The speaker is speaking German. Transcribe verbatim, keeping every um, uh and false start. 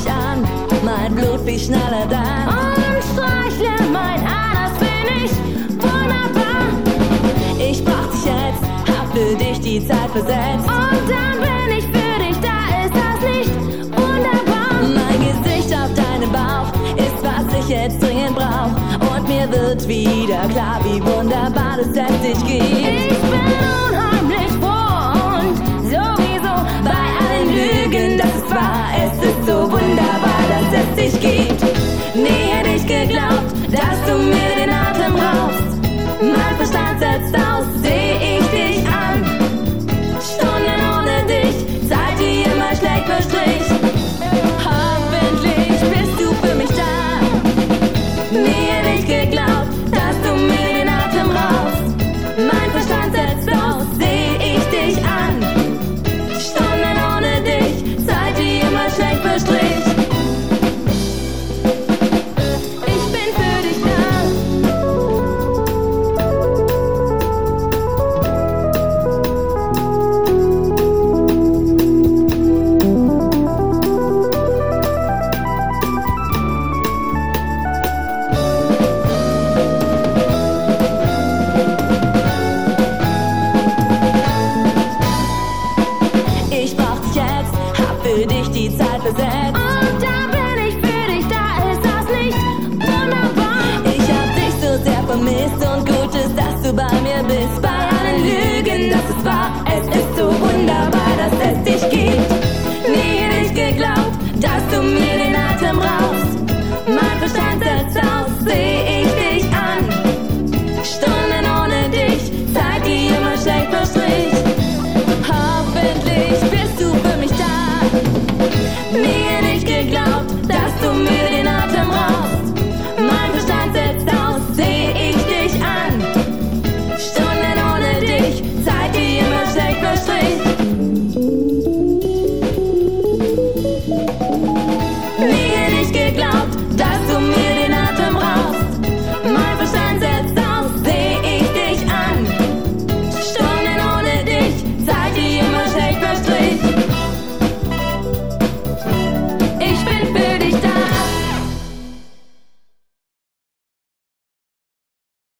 mich an, mein Blut wie schneller dann. Und streichle mein Haar, das find ich wunderbar. Ich brauch dich jetzt, hab für dich die Zeit versetzt. Und dann bin ich für dich da, ist das nicht wunderbar? Mein Gesicht auf deinem Bauch ist, was ich jetzt dringend brauch. Und mir wird wieder klar, wie wunderbar es dich gibt. Ich bin unheimlich froh und sowieso bei allen Lügen, das ist wahr, es ist so wunderbar.